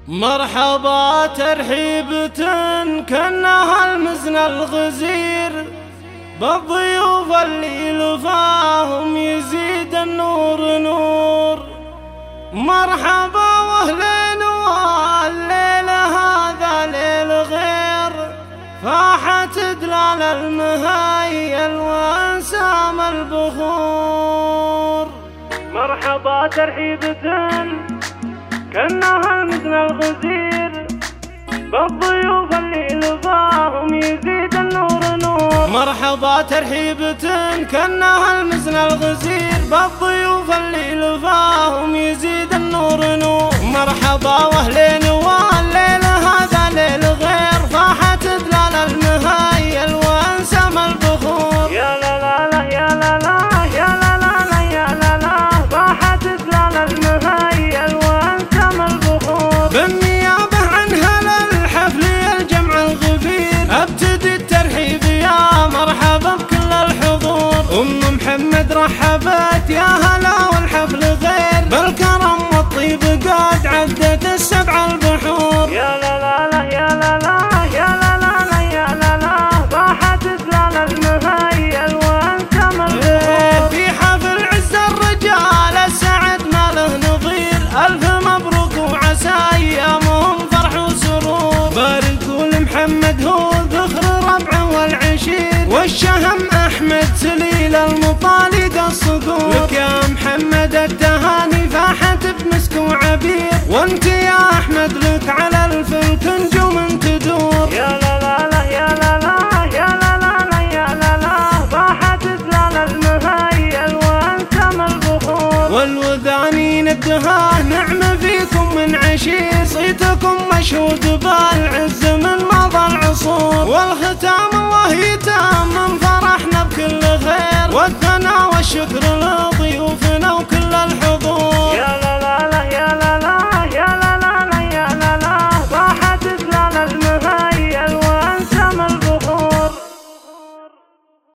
مرحبا ترحيبة كأنها المزن الغزير بالضيوف اللي لفاهم يزيد النور نور. مرحبا واهلين والليل هذا ليل غير فاحت دلال المهيل وانسام البخور. مرحبا ترحيبة كأنها المزن الغزير بالضيوف اللي لفاهم يزيد النور نور. مرحبا ترحيبة كأنها المزن الغزير بالضيوف اللي لفاهم يزيد النور نور. مرحبا واهلين والليل هذا ليل غير فاحت دلال المهيل وانسام البخور. يا لا لا لا يا لا لا يا لا لا لا يا لا لا فاحت دلال المهيل وانسام البخور. بالنيابة عن هلا الحفل الجمع الغفير ابتدي الترحيب يا مرحبا بكل الحضور. محمد رحبت يا هلا والحفل غير بالكرم والطيب قد عدت السبع البحور. يا لا لا لا يا لا لا يا لا لا لا يا لا لا فاحت دلال المهيل وانسام البخور. في حفل عز الرجال السعد ما له نظير الف مبروك وعسى ايامهم فرح وسرور. باركوا لمحمد هو ذخر ربع والعشير والشهم احمد سليل المطالق الصقور. لك يا محمد التهاني فاحت بمسك وعبير وانت يا احمد لك على الفلك نجوم تدور. يا لا لا لا يا لا لا يا لا لا لا يا لا لا فاحت دلال المهيل وانسام البخور. والوذانين الدهاه نعمة فيكم من عشير صيتكم مشهود بالعز من مضى العصور. والختام